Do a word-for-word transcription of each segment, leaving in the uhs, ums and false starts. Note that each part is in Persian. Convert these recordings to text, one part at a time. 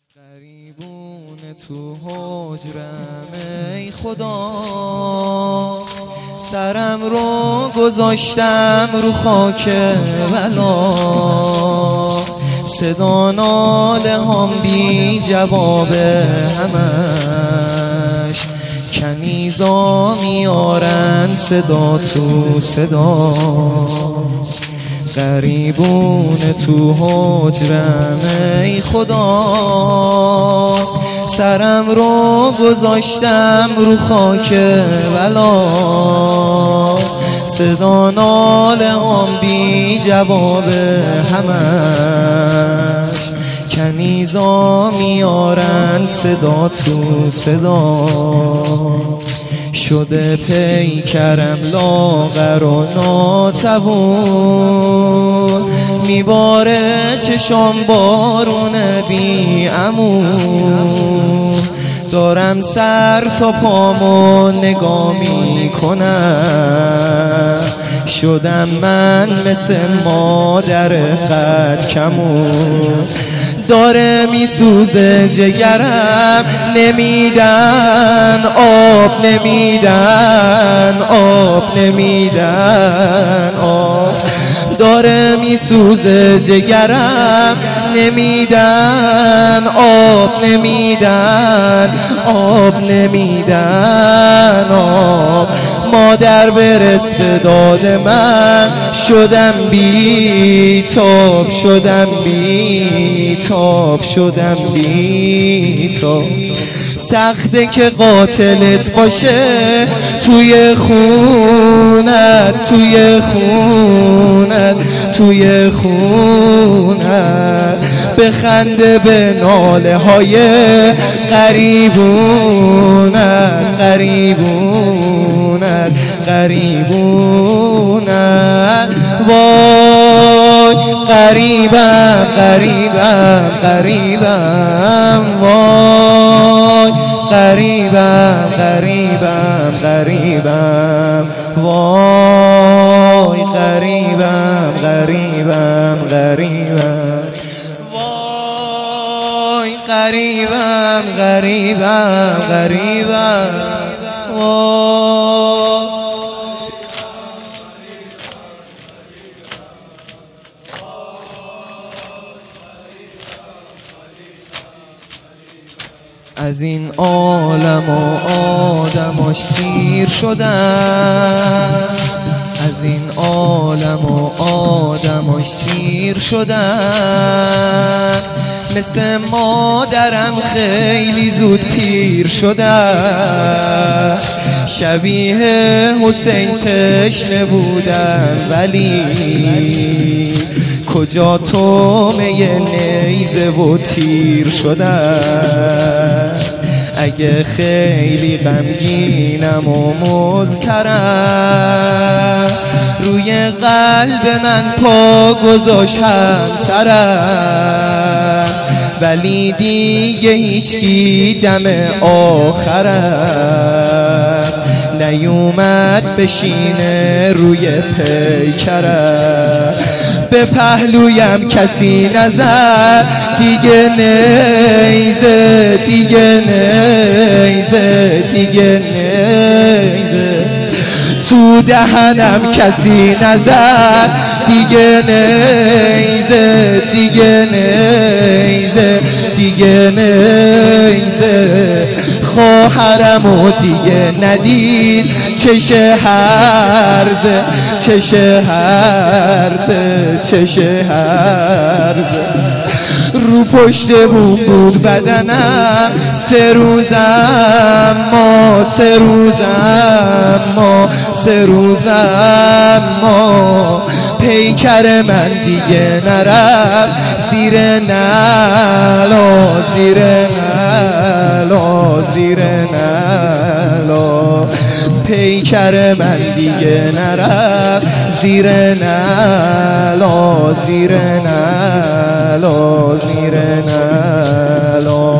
غریبون تو حجرم ای خدا، سرم رو گذاشتم رو خاک بلا، صدا ناله هم بی جواب همش، کنیزا میارن صدا تو صدا. غریبون تو حجرم ای خدا، سرم رو گذاشتم رو خاک بلا، صدا ناله هم بی جواب همش، کنیزا میارن صدا تو صدا. شده پیکرم لاغر و ناتوون، میباره چشام بارون بی امون، دارم سر تا پامو نگاه میکنم، شدم من مثل مادر قد کمون، داره میسوزه جگرم، نمیدن آب نمیدن آب نمیدن آب، داره میسوزه جگرم، نمیدن آب نمیدن آب نمیدن آب. مادر برس به داد من، شدم بی تاب شدم بی تاب شدم بی تاب. سخته که قاتلت باشه توی خونت توی خونت توی خونت، بخنده به ناله های غریبونت غریبونت غریبونت. وای غریبم غریبم غریبم، وای غریبم غریبم غریبم، وای غریبم غریبم غریبم، وای غریبم غریبم غریبم، وای. از این عالم و آدماش سیر شدن، از این عالم و آدماش سیر شدن، مثل مادرم خیلی زود پیر شدن، شبیه حسین تشنه بودم ولی کجا تومه نیزه و تیر شدن. اگه خیلی غمگینم و مضطرم، روی قلب من پا گذاشت همسرم، ولی دیگه هیچکی دم آخرم نیومد بشینه روی پیکرم. به پهلویم کسی نزد دیگه نیزه دیگه نیزه دیگه نیزه، تو دهنم کسی نزد دیگه نیزه دیگه نیزه دیگه نیزه. خواهرمو دیگه ندید چشه هرزه چشه هرزه چشه هرزه، رو پشت بوم بود بدنم سه روزم ما سه روزم ما سه روزم ما. پیکر من دیگه نرم زیر نلا زیر نلا زیر نلا، پیکر من دیگه نرم زیر نلا زیر نلا زیر نلا.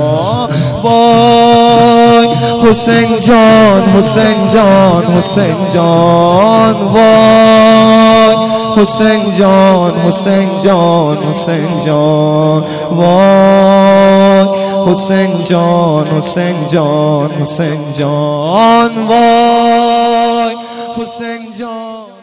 وای حسین جان حسین جان حسین جان، وای حسین جان حسین جان حسین جان، وای حسین جان حسین جان حسین جان وای حسین جان.